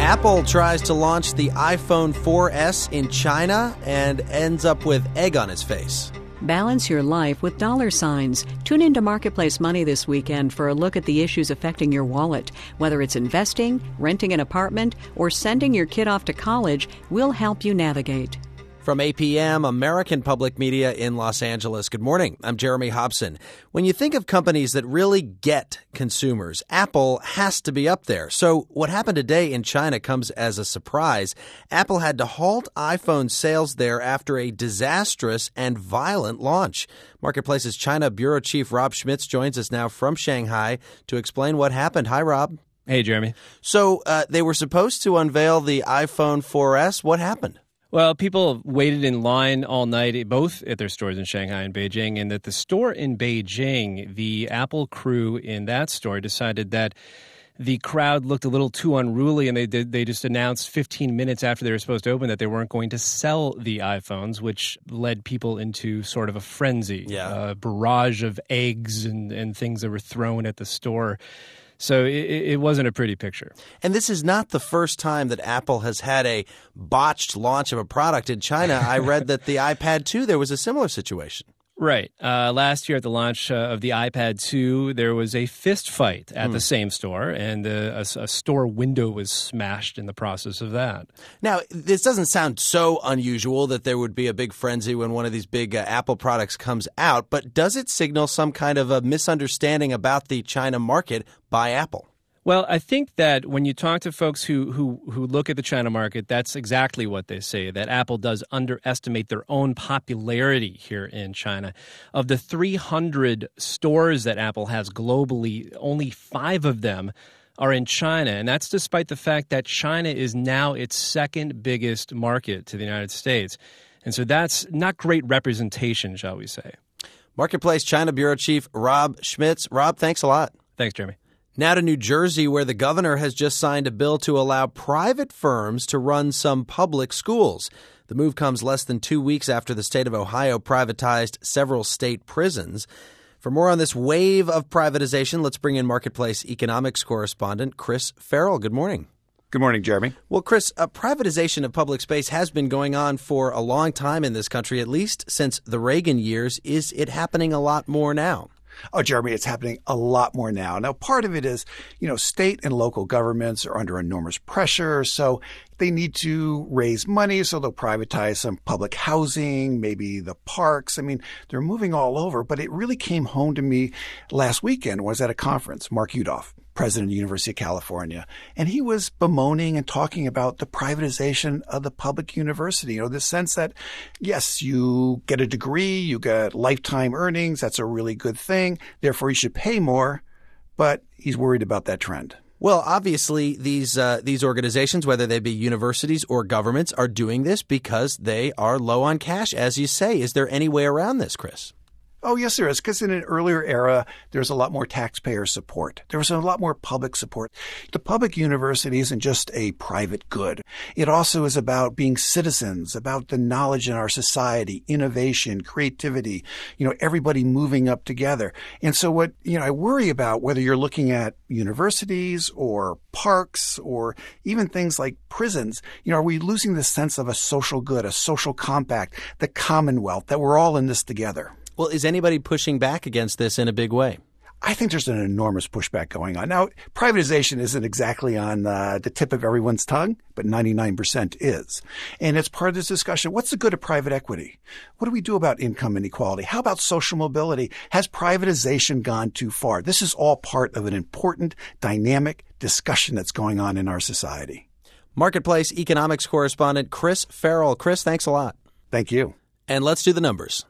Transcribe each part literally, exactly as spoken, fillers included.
Apple tries to launch the iPhone four S in China and ends up with egg on his face. Balance your life with dollar signs. Tune into Marketplace Money this weekend for a look at the issues affecting your wallet. Whether it's investing, renting an apartment, or sending your kid off to college, we'll help you navigate. From A P M, American Public Media in Los Angeles. Good morning. I'm Jeremy Hobson. When you think of companies that really get consumers, Apple has to be up there. So what happened today in China comes as a surprise. Apple had to halt iPhone sales there after a disastrous and violent launch. Marketplace's China Bureau Chief Rob Schmitz joins us now from Shanghai to explain what happened. Hi, Rob. Hey, Jeremy. So uh, they were supposed to unveil the iPhone four S. What happened? Well, people waited in line all night, both at their stores in Shanghai and Beijing, and at the store in Beijing, the Apple crew in that store decided that the crowd looked a little too unruly, and they did, they just announced fifteen minutes after they were supposed to open that they weren't going to sell the iPhones, which led people into sort of a frenzy, yeah. a barrage of eggs and, and things that were thrown at the store. So it, it wasn't a pretty picture. And this is not the first time that Apple has had a botched launch of a product in China. I read that the iPad two, there was a similar situation. Right. Uh, last year at the launch uh, of the iPad two, there was a fist fight at mm. the same store, and uh, a, a store window was smashed in the process of that. Now, this doesn't sound so unusual that there would be a big frenzy when one of these big uh, Apple products comes out, but does it signal some kind of a misunderstanding about the China market by Apple? Well, I think that when you talk to folks who, who who look at the China market, that's exactly what they say, that Apple does underestimate their own popularity here in China. Of the three hundred stores that Apple has globally, only five of them are in China. And that's despite the fact that China is now its second biggest market to the United States. And so that's not great representation, shall we say. Marketplace China Bureau Chief Rob Schmitz. Rob, thanks a lot. Thanks, Jeremy. Now to New Jersey, where the governor has just signed a bill to allow private firms to run some public schools. The move comes less than two weeks after the state of Ohio privatized several state prisons. For more on this wave of privatization, let's bring in Marketplace economics correspondent Chris Farrell. Good morning. Good morning, Jeremy. Well, Chris, uh, privatization of public space has been going on for a long time in this country, at least since the Reagan years. Is it happening a lot more now? Oh, Jeremy, it's happening a lot more now. Now, part of it is, you know, state and local governments are under enormous pressure, so they need to raise money, so they'll privatize some public housing, maybe the parks. I mean, they're moving all over, but it really came home to me last weekend. I was at a conference, Mark Yudof, president of the University of California, and he was bemoaning and talking about the privatization of the public university. You know, the sense that, yes, you get a degree, you get lifetime earnings, that's a really good thing, therefore you should pay more, but he's worried about that trend. Well, obviously, these uh, these organizations, whether they be universities or governments, are doing this because they are low on cash, as you say. Is there any way around this, Chris? Oh, yes, there is, because in an earlier era, there's a lot more taxpayer support. There was a lot more public support. The public university isn't just a private good. It also is about being citizens, about the knowledge in our society, innovation, creativity, you know, everybody moving up together. And so what, you know, I worry about, whether you're looking at universities or parks or even things like prisons, you know, are we losing the sense of a social good, a social compact, the commonwealth, that we're all in this together? Well, is anybody pushing back against this in a big way? I think there's an enormous pushback going on. Now, privatization isn't exactly on uh, the tip of everyone's tongue, but ninety-nine percent is. And it's part of this discussion. What's the good of private equity? What do we do about income inequality? How about social mobility? Has privatization gone too far? This is all part of an important, dynamic discussion that's going on in our society. Marketplace economics correspondent Chris Farrell. Chris, thanks a lot. Thank you. And let's do the numbers.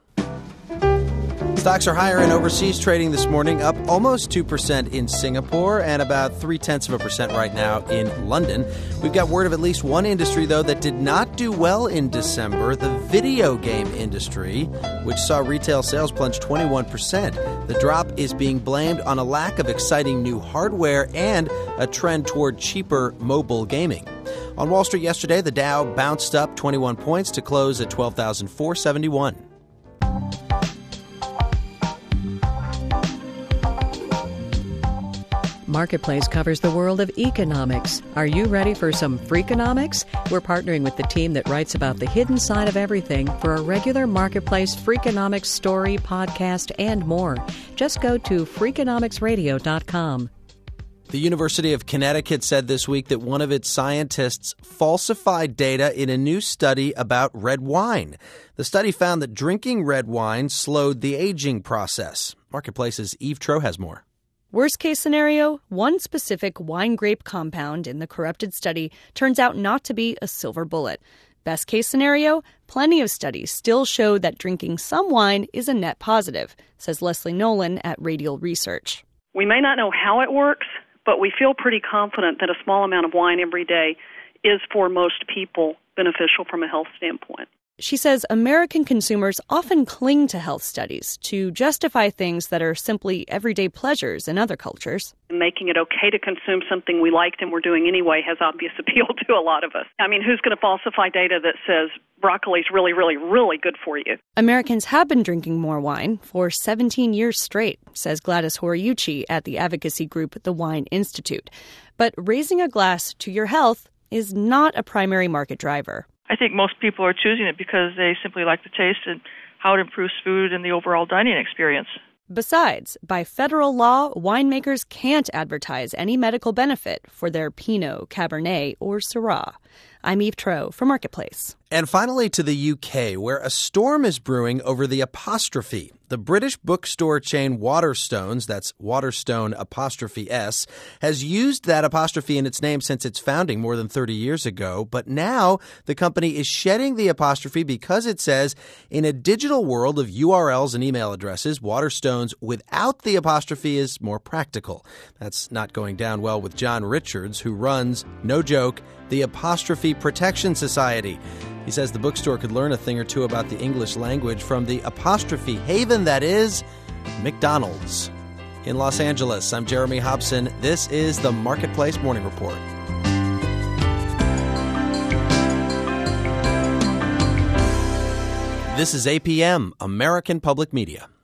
Stocks are higher in overseas trading this morning, up almost two percent in Singapore and about three-tenths of a percent right now in London. We've got word of at least one industry, though, that did not do well in December, the video game industry, which saw retail sales plunge twenty-one percent. The drop is being blamed on a lack of exciting new hardware and a trend toward cheaper mobile gaming. On Wall Street yesterday, the Dow bounced up twenty-one points to close at twelve thousand four hundred seventy-one. Marketplace covers the world of economics. Are you ready for some Freakonomics? We're partnering with the team that writes about the hidden side of everything for a regular Marketplace Freakonomics story, podcast, and more. Just go to freakonomics radio dot com. The University of Connecticut said this week that one of its scientists falsified data in a new study about red wine. The study found that drinking red wine slowed the aging process. Marketplace's Eve Tro has more. Worst case scenario, one specific wine grape compound in the corrupted study turns out not to be a silver bullet. Best case scenario, plenty of studies still show that drinking some wine is a net positive, says Leslie Nolan at Radial Research. We may not know how it works, but we feel pretty confident that a small amount of wine every day is, for most people, beneficial from a health standpoint. She says American consumers often cling to health studies to justify things that are simply everyday pleasures in other cultures. Making it okay to consume something we liked and we're doing anyway has obvious appeal to a lot of us. I mean, who's going to falsify data that says broccoli's really, really, really good for you? Americans have been drinking more wine for seventeen years straight, says Gladys Horiuchi at the advocacy group The Wine Institute. But raising a glass to your health is not a primary market driver. I think most people are choosing it because they simply like the taste and how it improves food and the overall dining experience. Besides, by federal law, winemakers can't advertise any medical benefit for their Pinot, Cabernet, or Syrah. I'm Eve Tro for Marketplace. And finally to the U K, where a storm is brewing over the apostrophe. The British bookstore chain Waterstones, that's Waterstone apostrophe S, has used that apostrophe in its name since its founding more than thirty years ago. But now the company is shedding the apostrophe because it says, in a digital world of U R Ls and email addresses, Waterstones without the apostrophe is more practical. That's not going down well with John Richards, who runs, no joke, the Apostrophe Protection Society. He says the bookstore could learn a thing or two about the English language from the apostrophe haven that is McDonald's. In Los Angeles, I'm Jeremy Hobson. This is the Marketplace Morning Report. This is A P M, American Public Media.